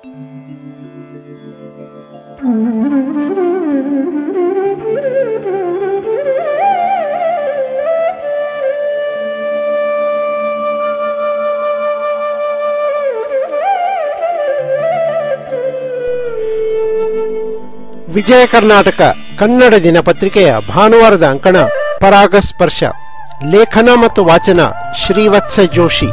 ವಿಜಯ ಕರ್ನಾಟಕ ಕನ್ನಡ ದಿನಪತ್ರಿಕೆಯ ಭಾನುವಾರದ ಅಂಕಣ ಪರಾಗಸ್ಪರ್ಶ. ಲೇಖನ ಮತ್ತು ವಾಚನ ಶ್ರೀವತ್ಸ ಜೋಶಿ.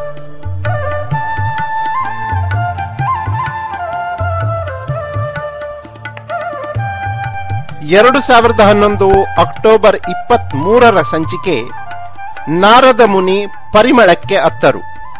ಅಕ್ಟೋಬರ್ 23 ಸಂಚಿಕೆ. ನಾರದ ಮುನಿ ಪರಿಮಳಕ್ಕೆ ಅತ್ತರು.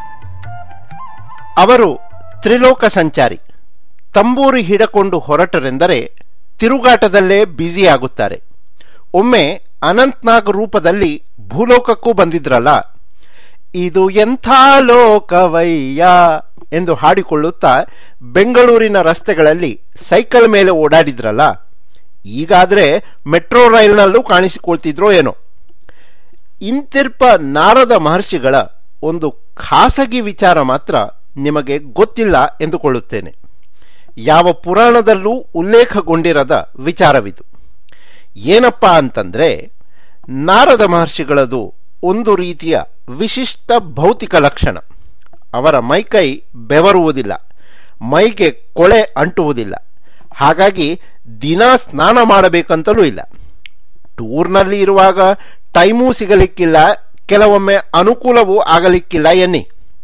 ಅವರು ತ್ರಿಲೋಕ ಸಂಚಾರಿ. ತಂಬೂರಿ ಹಿಡಕೊಂಡು ಹೊರಟರೆಂದರೆ ತಿರುಗಾಟದಲ್ಲೇ ಬ್ಯುಸಿಯಾಗುತ್ತಾರೆ. ಒಮ್ಮೆ ಅನಂತ್ನಾಗ್ ರೂಪದಲ್ಲಿ ಭೂಲೋಕಕ್ಕೂ ಬಂದಿದ್ರಲ್ಲ. ಇದು ಎಂಥ ಲೋಕವಯ್ಯ ಎಂದು ಹಾಡಿಕೊಳ್ಳುತ್ತಾ ಬೆಂಗಳೂರಿನ ರಸ್ತೆಗಳಲ್ಲಿ ಸೈಕಲ್ ಮೇಲೆ ಓಡಾಡಿದ್ರಲ್ಲ. ಈಗಾದ್ರೆ ಮೆಟ್ರೋ ರೈಲ್ನಲ್ಲೂ ಕಾಣಿಸಿಕೊಳ್ತಿದ್ರೋ ಏನೋ. ಇಂತಿರ್ಪ ನಾರದ ಮಹರ್ಷಿಗಳ ಒಂದು ಖಾಸಗಿ ವಿಚಾರ ಮಾತ್ರ ನಿಮಗೆ ಗೊತ್ತಿಲ್ಲ ಎಂದುಕೊಳ್ಳುತ್ತೇನೆ. ಯಾವ ಪುರಾಣದಲ್ಲೂ ಉಲ್ಲೇಖಗೊಂಡಿರದ ವಿಚಾರವಿದು. ಏನಪ್ಪಾ ಅಂತಂದ್ರೆ, ನಾರದ ಮಹರ್ಷಿಗಳದು ಒಂದು ರೀತಿಯ ವಿಶಿಷ್ಟ ಭೌತಿಕ ಲಕ್ಷಣ. ಅವರ ಮೈಕೈ ಬೆವರುವುದಿಲ್ಲ, ಮೈಗೆ ಕೊಳೆ ಅಂಟುವುದಿಲ್ಲ. ಹಾಗಾಗಿ ದಿನ ಸ್ನಾನ ಮಾಡಬೇಕಂತಲೂ ಇಲ್ಲ. ಟೂರ್ನಲ್ಲಿ ಇರುವಾಗ ಟೈಮೂ ಸಿಗಲಿಕ್ಕಿಲ್ಲ, ಕೆಲವೊಮ್ಮೆ ಅನುಕೂಲವೂ ಆಗಲಿಕ್ಕಿಲ್ಲ ಎನ್ನಿ.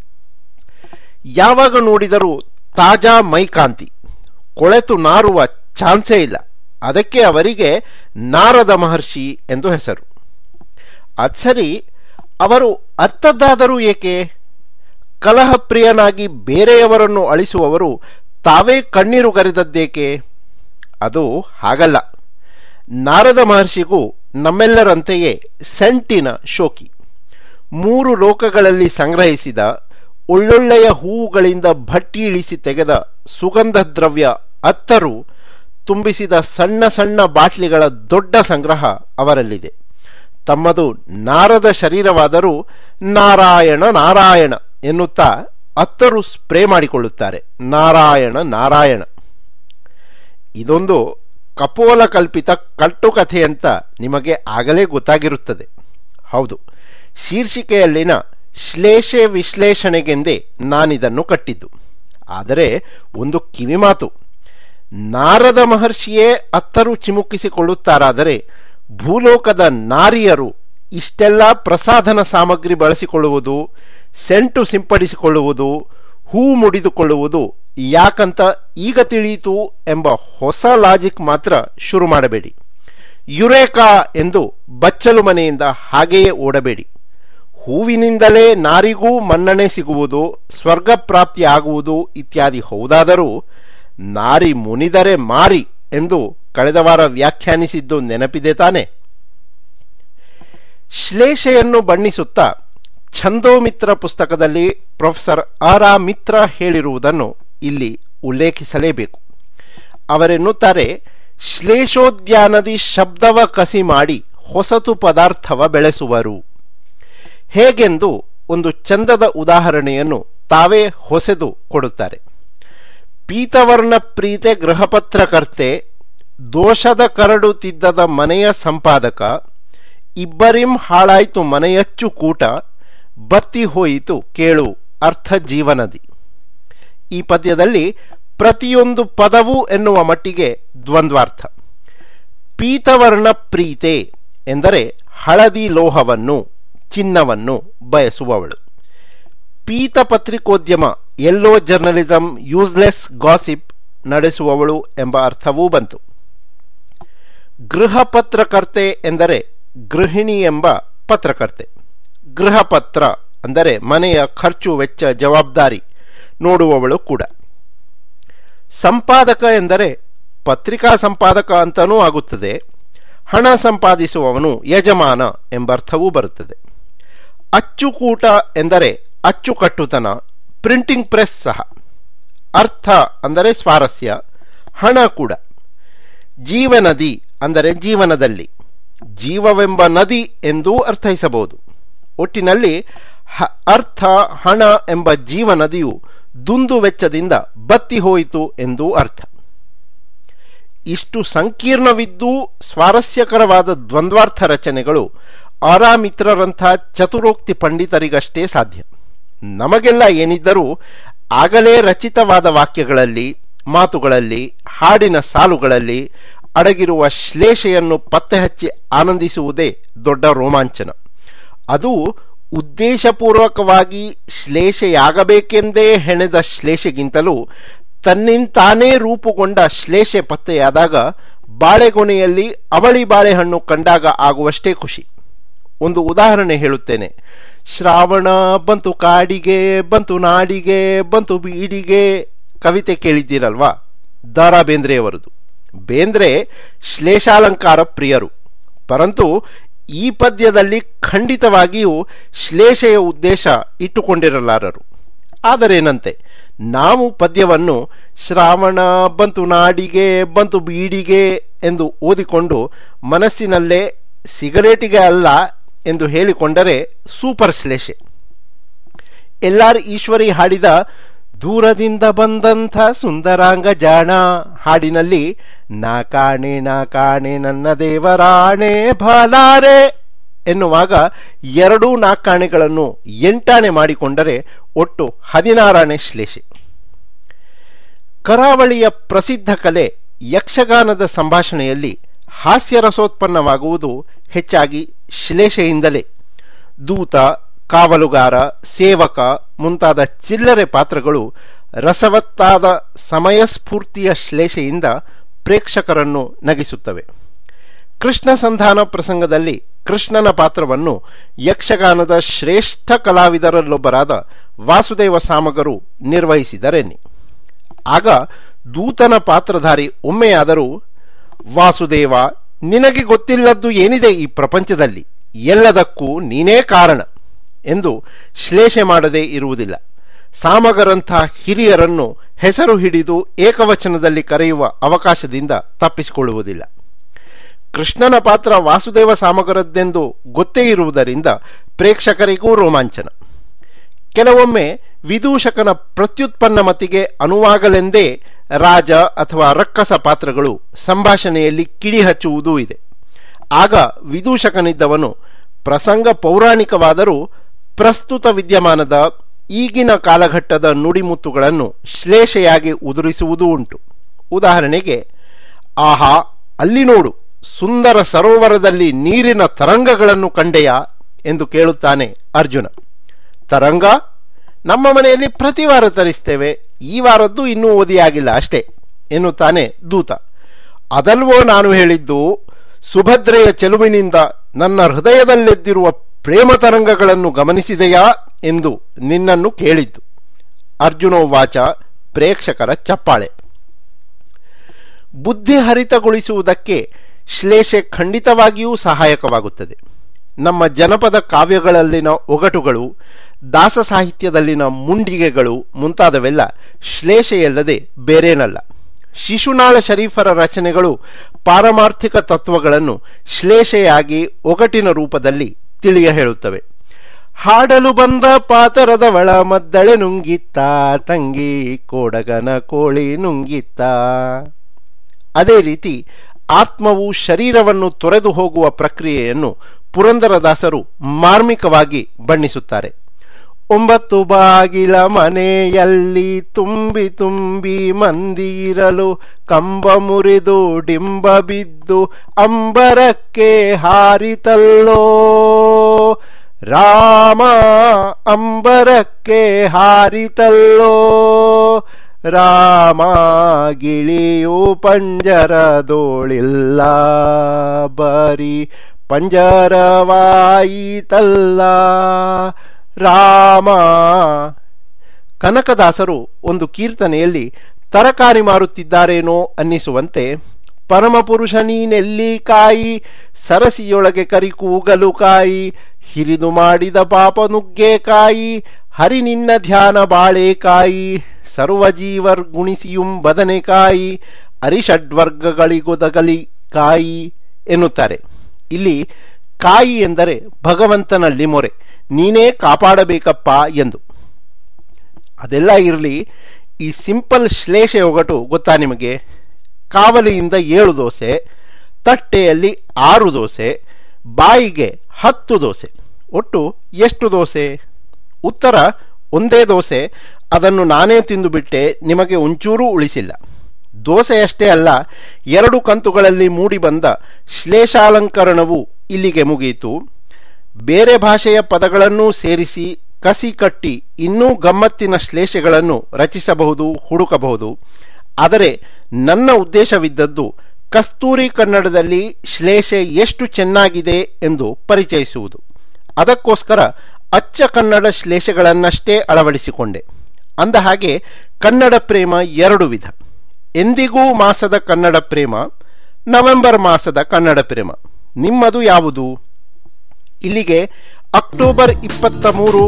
ಯಾವಾಗ ನೋಡಿದರೂ ತಾಜಾ ಮೈಕಾಂತಿ, ಕೊಳೆತು ನಾರುವ ಚಾನ್ಸೇ ಇಲ್ಲ. ಅದಕ್ಕೆ ಅವರಿಗೆ ನಾರದ ಮಹರ್ಷಿ ಎಂದು ಹೆಸರು. ಅದ್ಸರಿ, ಅವರು ಅರ್ಥದ್ದಾದರೂ ಏಕೆ? ಕಲಹಪ್ರಿಯನಾಗಿ ಬೇರೆಯವರನ್ನು ಅಳಿಸುವವರು ತಾವೇ ಕಣ್ಣೀರುಗರೆದದ್ದೇಕೆ? ಅದು ಹಾಗಲ್ಲ. ನಾರದ ಮಹರ್ಷಿಗೂ ನಮ್ಮೆಲ್ಲರಂತೆಯೇ ಸೆಂಟಿನ ಶೋಕಿ. 3 ಲೋಕಗಳಲ್ಲಿ ಸಂಗ್ರಹಿಸಿದ ಒಳ್ಳೊಳ್ಳೆಯ ಹೂವುಗಳಿಂದ ಭಟ್ಟಿ ಇಳಿಸಿ ತೆಗೆದ ಸುಗಂಧ ದ್ರವ್ಯ ಅತ್ತರು ತುಂಬಿಸಿದ ಸಣ್ಣ ಸಣ್ಣ ಬಾಟ್ಲಿಗಳ ದೊಡ್ಡ ಸಂಗ್ರಹ ಅವರಲ್ಲಿದೆ. ತಮ್ಮದು ನಾರದ ಶರೀರವಾದರೂ ನಾರಾಯಣ ನಾರಾಯಣ ಎನ್ನುತ್ತಾ ಅತ್ತರು ಸ್ಪ್ರೇ ಮಾಡಿಕೊಳ್ಳುತ್ತಾರೆ. ನಾರಾಯಣ ನಾರಾಯಣ. ಇದೊಂದು ಕಪೋಲ ಕಲ್ಪಿತ ಕಟ್ಟುಕಥೆ ಅಂತ ನಿಮಗೆ ಆಗಲೇ ಗೊತ್ತಾಗಿರುತ್ತದೆ. ಹೌದು, ಶೀರ್ಷಿಕೆಯಲ್ಲಿನ ಶ್ಲೇಷೆ ವಿಶ್ಲೇಷಣೆಗೆಂದೇ ನಾನಿದನ್ನು ಕಟ್ಟಿದ್ದು. ಆದರೆ ಒಂದು ಕಿವಿಮಾತು. ನಾರದ ಮಹರ್ಷಿಯೇ ಅತ್ತರು ಚಿಮುಕಿಸಿಕೊಳ್ಳುತ್ತಾರಾದರೆ ಭೂಲೋಕದ ನಾರಿಯರು ಇಷ್ಟೆಲ್ಲ ಪ್ರಸಾಧನ ಸಾಮಗ್ರಿ ಬಳಸಿಕೊಳ್ಳುವುದು, ಸೆಂಟು ಸಿಂಪಡಿಸಿಕೊಳ್ಳುವುದು, ಹೂ ಮುಡಿದುಕೊಳ್ಳುವುದು ಯಾಕಂತ ಈಗ ತಿಳಿಯಿತು ಎಂಬ ಹೊಸ ಲಾಜಿಕ್ ಮಾತ್ರ ಶುರು ಮಾಡಬೇಡಿ. ಯುರೇಕಾ ಎಂದು ಬಚ್ಚಲು ಮನೆಯಿಂದ ಹಾಗೆಯೇ ಓಡಬೇಡಿ. ಹೂವಿನಿಂದಲೇ ನಾರಿಗೂ ಮನ್ನಣೆ ಸಿಗುವುದು, ಸ್ವರ್ಗ ಪ್ರಾಪ್ತಿ ಆಗುವುದು ಇತ್ಯಾದಿ ಹೌದಾದರೂ ನಾರಿ ಮುನಿದರೆ ಮಾರಿ ಎಂದು ಕಳೆದ ವಾರ ವ್ಯಾಖ್ಯಾನಿಸಿದ್ದು ನೆನಪಿದೆ ತಾನೆ? ಶ್ಲೇಷೆಯನ್ನು ಬಣ್ಣಿಸುತ್ತಾ ಛಂದೋಮಿತ್ರ ಪುಸ್ತಕದಲ್ಲಿ ಪ್ರೊಫೆಸರ್ ಆರಾ ಮಿತ್ರ ಹೇಳಿರುವುದನ್ನು ಇಲ್ಲಿ ಉಲ್ಲೇಖಿಸಲೇಬೇಕು. ಅವರೆನ್ನುತ್ತಾರೆ, ಶ್ಲೇಷೋದ್ಯಾನದಿ ಶಬ್ದವ ಕಸಿ ಮಾಡಿ ಹೊಸತು ಪದಾರ್ಥವ ಬೆಳೆಸುವರು. ಹೇಗೆಂದು ಒಂದು ಚಂದದ ಉದಾಹರಣೆಯನ್ನು ತಾವೇ ಹೊಸೆದು ಕೊಡುತ್ತಾರೆ. ಪೀತವರ್ಣ ಪ್ರೀತೆ ಗೃಹಪತ್ರಕರ್ತೆ, ದೋಷದ ಕರಡು ತಿದ್ದದ ಮನೆಯ ಸಂಪಾದಕ, ಇಬ್ಬರಿಂ ಹಾಳಾಯ್ತು ಮನೆಯಚ್ಚು ಕೂಟ, ಬತ್ತಿ ಹೋಯಿತು ಕೇಳು ಅರ್ಥ ಜೀವನದಿ. ಈ ಪದ್ಯದಲ್ಲಿ ಪ್ರತಿಯೊಂದು ಪದವು ಎನ್ನುವ ಮಟ್ಟಿಗೆ ದ್ವಂದ್ವಾರ್ಥ. ಪೀತವರ್ಣ ಪ್ರೀತೆ ಎಂದರೆ ಹಳದಿ ಲೋಹವನ್ನು, ಚಿನ್ನವನ್ನು ಬಯಸುವವಳು. ಪೀತ ಪತ್ರಿಕೋದ್ಯಮ, ಯೆಲ್ಲೋ ಜರ್ನಲಿಸಂ, ಯೂಸ್ಲೆಸ್ ಗಾಸಿಪ್ ನಡೆಸುವವಳು ಎಂಬ ಅರ್ಥವೂ ಬಂತು. ಗೃಹ ಪತ್ರಕರ್ತೆ ಎಂದರೆ ಗೃಹಿಣಿ ಎಂಬ ಪತ್ರಕರ್ತೆ. ಗೃಹಪತ್ರ ಅಂದರೆ ಮನೆಯ ಖರ್ಚು ವೆಚ್ಚ ಜವಾಬ್ದಾರಿ ನೋಡುವವಳು ಕೂಡ. ಸಂಪಾದಕ ಎಂದರೆ ಪತ್ರಿಕಾ ಸಂಪಾದಕ ಅಂತನೂ ಆಗುತ್ತದೆ. ಹಣ ಸಂಪಾದಿಸುವವನು ಯಜಮಾನ ಎಂಬರ್ಥವೂ ಬರುತ್ತದೆ. ಅಚ್ಚುಕೂಟ ಎಂದರೆ ಅಚ್ಚುಕಟ್ಟುತನ, ಪ್ರಿಂಟಿಂಗ್ ಪ್ರೆಸ್ ಸಹ. ಅರ್ಥ ಅಂದರೆ ಸ್ವಾರಸ್ಯ, ಹಣ ಕೂಡ. ಜೀವನದಿ ಅಂದರೆ ಜೀವನದಲ್ಲಿ, ಜೀವವೆಂಬ ನದಿ ಎಂದೂ ಅರ್ಥೈಸಬಹುದು. ಒಟ್ಟಿನಲ್ಲಿ ಅರ್ಥ, ಹಣ ಎಂಬ ಜೀವನದಿಯು ದುಂದು ವೆಚ್ಚದಿಂದ ಬತ್ತಿ ಹೋಯಿತು ಎಂದೂ ಅರ್ಥ. ಇಷ್ಟು ಸಂಕೀರ್ಣವಿದ್ದೂ ಸ್ವಾರಸ್ಯಕರವಾದ ದ್ವಂದ್ವಾರ್ಥ ರಚನೆಗಳು ಆರಾಮಿತ್ರರಂಥ ಚತುರೋಕ್ತಿ ಪಂಡಿತರಿಗಷ್ಟೇ ಸಾಧ್ಯ. ನಮಗೆಲ್ಲ ಏನಿದ್ದರೂ ಆಗಲೇ ರಚಿತವಾದ ವಾಕ್ಯಗಳಲ್ಲಿ, ಮಾತುಗಳಲ್ಲಿ, ಹಾಡಿನ ಸಾಲುಗಳಲ್ಲಿ ಅಡಗಿರುವ ಶ್ಲೇಷೆಯನ್ನು ಪತ್ತೆ ಹಚ್ಚಿ ಆನಂದಿಸುವುದೇ ದೊಡ್ಡ ರೋಮಾಂಚನ. ಅದು ಉದ್ದೇಶಪೂರ್ವಕವಾಗಿ ಶ್ಲೇಷೆಯಾಗಬೇಕೆಂದೇ ಹೆಣೆದ ಶ್ಲೇಷೆಗಿಂತಲೂ ತನ್ನಿಂತಾನೇ ರೂಪುಗೊಂಡ ಶ್ಲೇಷೆ ಪತ್ತೆಯಾದಾಗ ಬಾಳೆಗೊನೆಯಲ್ಲಿ ಅವಳಿ ಬಾಳೆಹಣ್ಣು ಕಂಡಾಗ ಆಗುವಷ್ಟೇ ಖುಷಿ. ಒಂದು ಉದಾಹರಣೆ ಹೇಳುತ್ತೇನೆ. ಶ್ರಾವಣ ಬಂತು ಕಾಡಿಗೆ, ಬಂತು ನಾಡಿಗೆ, ಬಂತು ಬೀಡಿಗೆ ಕವಿತೆ ಕೇಳಿದ್ದೀರಲ್ವಾ? ದ ರಾ ಬೇಂದ್ರೆಯವರದು. ಬೇಂದ್ರೆ ಶ್ಲೇಷಾಲಂಕಾರ ಪ್ರಿಯರು, ಪರಂತು ಈ ಪದ್ಯದಲ್ಲಿ ಖಂಡಿತವಾಗಿಯೂ ಶ್ಲೇಷೆಯ ಉದ್ದೇಶ ಇಟ್ಟುಕೊಂಡಿರಲಾರರು. ಆದರೇನಂತೆ, ನಾವು ಪದ್ಯವನ್ನು ಶ್ರಾವಣ ಬಂತು ನಾಡಿಗೆ, ಬಂತು ಬೀಡಿಗೆ ಎಂದು ಓದಿಕೊಂಡು ಮನಸ್ಸಿನಲ್ಲೇ ಸಿಗರೇಟಿಗೆ ಅಲ್ಲ ಎಂದು ಹೇಳಿಕೊಂಡರೆ ಸೂಪರ್ ಶ್ಲೇಷೆ. ಎಲ್.ಆರ್. ಈಶ್ವರಿ ಹಾಡಿದ ದೂರದಿಂದ ಬಂದಂಥ ಸುಂದರಾಂಗ ಜಾಣ ಹಾಡಿನಲ್ಲಿ ನಾ ಕಾಣೆ ನನ್ನ ದೇವರಾಣೆ ಭಲಾರೆ ಎನ್ನುವಾಗ ಎರಡೂ ನಾಕಾಣೆಗಳನ್ನು 8 ಮಾಡಿಕೊಂಡರೆ ಒಟ್ಟು 16 ಶ್ಲೇಷೆ. ಕರಾವಳಿಯ ಪ್ರಸಿದ್ಧ ಕಲೆ ಯಕ್ಷಗಾನದ ಸಂಭಾಷಣೆಯಲ್ಲಿ ಹಾಸ್ಯರಸೋತ್ಪನ್ನವಾಗುವುದು ಹೆಚ್ಚಾಗಿ ಶ್ಲೇಷೆಯಿಂದಲೇ. ದೂತ, ಕಾವಲುಗಾರ, ಸೇವಕ ಮುಂತಾದ ಚಿಲ್ಲರೆ ಪಾತ್ರಗಳು ರಸವತ್ತಾದ ಸಮಯಸ್ಫೂರ್ತಿಯ ಶ್ಲೇಷೆಯಿಂದ ಪ್ರೇಕ್ಷಕರನ್ನು ನಗಿಸುತ್ತವೆ. ಕೃಷ್ಣ ಸಂಧಾನ ಪ್ರಸಂಗದಲ್ಲಿ ಕೃಷ್ಣನ ಪಾತ್ರವನ್ನು ಯಕ್ಷಗಾನದ ಶ್ರೇಷ್ಠ ಕಲಾವಿದರಲ್ಲೊಬ್ಬರಾದ ವಾಸುದೇವ ಸಾಮಗರು ನಿರ್ವಹಿಸಿದರೆನ್ನಿ. ಆಗ ದೂತನ ಪಾತ್ರಧಾರಿ ಒಮ್ಮೆಯಾದರೂ ವಾಸುದೇವ, ನಿನಗೆ ಗೊತ್ತಿಲ್ಲದ್ದು ಏನಿದೆ ಈ ಪ್ರಪಂಚದಲ್ಲಿ, ಎಲ್ಲದಕ್ಕೂ ನೀನೇ ಕಾರಣ ಎಂದು ಶ್ಲೇಷೆ ಮಾಡದೇ ಇರುವುದಿಲ್ಲ. ಸಾಮಗರಂಥ ಹಿರಿಯರನ್ನು ಹೆಸರು ಹಿಡಿದು ಏಕವಚನದಲ್ಲಿ ಕರೆಯುವ ಅವಕಾಶದಿಂದ ತಪ್ಪಿಸಿಕೊಳ್ಳುವುದಿಲ್ಲ. ಕೃಷ್ಣನ ಪಾತ್ರ ವಾಸುದೇವ ಸಾಮಗರದ್ದೆಂದು ಗೊತ್ತೇ ಇರುವುದರಿಂದ ಪ್ರೇಕ್ಷಕರಿಗೂ ರೋಮಾಂಚನ. ಕೆಲವೊಮ್ಮೆ ವಿದೂಷಕನ ಪ್ರತ್ಯುತ್ಪನ್ನ ಮತಿಗೆ ಅನುವಾಗಲೆಂದೇ ರಾಜ ಅಥವಾ ರಕ್ಕಸ ಪಾತ್ರಗಳು ಸಂಭಾಷಣೆಯಲ್ಲಿ ಕಿಡಿ ಹಚ್ಚುವುದೂ ಇದೆ. ಆಗ ವಿದೂಷಕನಿದ್ದವನು ಪ್ರಸಂಗ ಪೌರಾಣಿಕವಾದರೂ ಪ್ರಸ್ತುತ ವಿದ್ಯಮಾನದ ಈಗಿನ ಕಾಲಘಟ್ಟದ ನುಡಿಮುತ್ತುಗಳನ್ನು ಶ್ಲೇಷೆಯಾಗಿ ಉದುರಿಸುವುದೂ ಉಂಟು. ಉದಾಹರಣೆಗೆ, ಆಹಾ ಅಲ್ಲಿ ನೋಡು, ಸುಂದರ ಸರೋವರದಲ್ಲಿ ನೀರಿನ ತರಂಗಗಳನ್ನು ಕಂಡೆಯಾ ಎಂದು ಕೇಳುತ್ತಾನೆ ಅರ್ಜುನ. ತರಂಗ? ನಮ್ಮ ಮನೆಯಲ್ಲಿ ಪ್ರತಿ ವಾರ ತರಿಸ್ತೇವೆ, ಈ ವಾರದ್ದು ಇನ್ನೂ ಓದಿಯಾಗಿಲ್ಲ ಅಷ್ಟೇ ಎನ್ನುತ್ತಾನೆ ದೂತ. ಅದಲ್ವೋ ನಾನು ಹೇಳಿದ್ದು, ಸುಭದ್ರೆಯ ಚೆಲುವಿನಿಂದ ನನ್ನ ಹೃದಯದಲ್ಲೆದ್ದಿರುವ ಪ್ರೇಮ ತರಂಗಗಳನ್ನು ಗಮನಿಸಿದೆಯಾ ಎಂದು ನಿನ್ನನ್ನು ಕೇಳಿದ್ದು. ಅರ್ಜುನೋವಾಚ. ಪ್ರೇಕ್ಷಕರ ಚಪ್ಪಾಳೆ. ಬುದ್ಧಿ ಹರಿತಗೊಳಿಸುವುದಕ್ಕೆ ಶ್ಲೇಷೆ ಖಂಡಿತವಾಗಿಯೂ ಸಹಾಯಕವಾಗುತ್ತದೆ. ನಮ್ಮ ಜನಪದ ಕಾವ್ಯಗಳಲ್ಲಿನ ಒಗಟುಗಳು, ದಾಸ ಸಾಹಿತ್ಯದಲ್ಲಿನ ಮುಂಡಿಗೆಗಳು ಮುಂತಾದವೆಲ್ಲ ಶ್ಲೇಷೆಯಲ್ಲದೆ ಬೇರೇನಲ್ಲ. ಶಿಶುನಾಳ ಶರೀಫರ ರಚನೆಗಳು ಪಾರಮಾರ್ಥಿಕ ತತ್ವಗಳನ್ನು ಶ್ಲೇಷೆಯಾಗಿ ಒಗಟಿನ ರೂಪದಲ್ಲಿ ತಿಳಿಯ ಹೇಳುತ್ತವೆ. ಹಾಡಲು ಬಂದ ಪಾತರದವಳ ಮದ್ದಳೆ ನುಂಗಿತ್ತ, ತಂಗಿ ಕೋಡಗನ ಕೋಳಿ ನುಂಗಿತ್ತ. ಅದೇ ರೀತಿ ಆತ್ಮವು ಶರೀರವನ್ನು ತೊರೆದು ಹೋಗುವ ಪ್ರಕ್ರಿಯೆಯನ್ನು ಪುರಂದರದಾಸರು ಮಾರ್ಮಿಕವಾಗಿ ಬಣ್ಣಿಸುತ್ತಾರೆ. 9 ಬಾಗಿಲ ಮನೆಯಲ್ಲಿ ತುಂಬಿ ತುಂಬಿ ಮಂದಿರಲು, ಕಂಬ ಮುರಿದು ಡಿಂಬ ಬಿದ್ದು ಅಂಬರಕ್ಕೆ ಹಾರಿತಲ್ಲೋ ರಾಮ, ಅಂಬರಕ್ಕೆ ಹಾರಿತಲ್ಲೋ ರಾಮ. ಗಿಳಿಯು ಪಂಜರದೋಳಿಲ್ಲ, ಬರೀ ಪಂಜರವಾಯಿತಲ್ಲ ರಾಮ. ಕನಕದಾಸರು ಒಂದು ಕೀರ್ತನೆಯಲ್ಲಿ ತರಕಾರಿ ಮಾರುತ್ತಿದ್ದಾರೇನೋ ಅನ್ನಿಸುವಂತೆ, ಪರಮಪುರುಷ ನೀನೆಲ್ಲಿಕಾಯಿ, ಸರಸಿಯೊಳಗೆ ಕರಿ ಕೂಗಲು ಕಾಯಿ, ಹಿರಿದು ಮಾಡಿದ ಪಾಪ ನುಗ್ಗೆಕಾಯಿ, ಹರಿ ನಿನ್ನ ಧ್ಯಾನ ಬಾಳೆಕಾಯಿ, ಸರ್ವಜೀವರ್ ಗುಣಿಸಿಯುಂ ಬದನೆಕಾಯಿ, ಅರಿಷಡ್ವರ್ಗಗಳಿಗೊದಗಲಿ ಕಾಯಿ ಎನ್ನುತ್ತಾರೆ. ಇಲ್ಲಿ ಕಾಯಿ ಎಂದರೆ ಭಗವಂತನಲ್ಲಿ ಮೊರೆ, ನೀನೇ ಕಾಪಾಡಬೇಕಪ್ಪ ಎಂದು. ಅದೆಲ್ಲ ಇರಲಿ, ಈ ಸಿಂಪಲ್ ಶ್ಲೇಷೆ ಒಗಟು ಗೊತ್ತಾ ನಿಮಗೆ? ಕಾವಲಿಯಿಂದ 7 ದೋಸೆ, ತಟ್ಟೆಯಲ್ಲಿ 6 ದೋಸೆ, ಬಾಯಿಗೆ 10 ದೋಸೆ. ಒಟ್ಟು ಎಷ್ಟು ದೋಸೆ? ಉತ್ತರ ಒಂದೇ ದೋಸೆ. ಅದನ್ನು ನಾನೇ ತಿಂದುಬಿಟ್ಟೆ, ನಿಮಗೆ ಒಂಚೂರೂ ಉಳಿಸಿಲ್ಲ. ದೋಸೆಯಷ್ಟೇ ಅಲ್ಲ, 2 ಕಂತುಗಳಲ್ಲಿ ಮೂಡಿಬಂದ ಶ್ಲೇಷಾಲಂಕರಣವು ಇಲ್ಲಿಗೆ ಮುಗಿಯಿತು. ಬೇರೆ ಭಾಷೆಯ ಪದಗಳನ್ನೂ ಸೇರಿಸಿ ಕಸಿ ಕಟ್ಟಿ ಇನ್ನೂ ಗಮ್ಮತ್ತಿನ ಶ್ಲೇಷೆಗಳನ್ನು ರಚಿಸಬಹುದು, ಹುಡುಕಬಹುದು. ಆದರೆ ನನ್ನ ಉದ್ದೇಶವಿದ್ದದ್ದು ಕಸ್ತೂರಿ ಕನ್ನಡದಲ್ಲಿ ಶ್ಲೇಷೆ ಎಷ್ಟು ಚೆನ್ನಾಗಿದೆ ಎಂದು ಪರಿಚಯಿಸುವುದು. ಅದಕ್ಕೋಸ್ಕರ ಅಚ್ಚ ಕನ್ನಡ ಶ್ಲೇಷೆಗಳನ್ನಷ್ಟೇ ಅಳವಡಿಸಿಕೊಂಡೆ. ಅಂದ ಹಾಗೆ ಕನ್ನಡ ಪ್ರೇಮ 2 ವಿಧ. ಎಂದಿಗೂ ಮಾಸದ ಕನ್ನಡ ಪ್ರೇಮ, ನವೆಂಬರ್ ಮಾಸದ ಕನ್ನಡ ಪ್ರೇಮ. ನಿಮ್ಮದು ಯಾವುದು? ಇಲ್ಲಿಗೆ ಅಕ್ಟೋಬರ್ 23,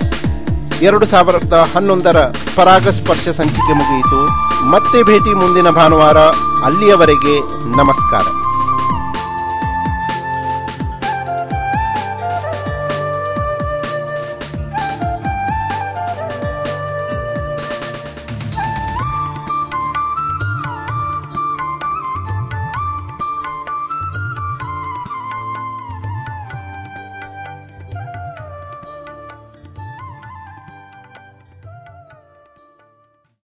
2011 ಪರಾಗಸ್ಪರ್ಶ ಸಂಚಿಕೆ ಮುಗಿಯಿತು. ಮತ್ತೆ ಭೇಟಿ ಮುಂದಿನ ಭಾನುವಾರ. ಅಲ್ಲಿಯವರೆಗೆ ನಮಸ್ಕಾರ.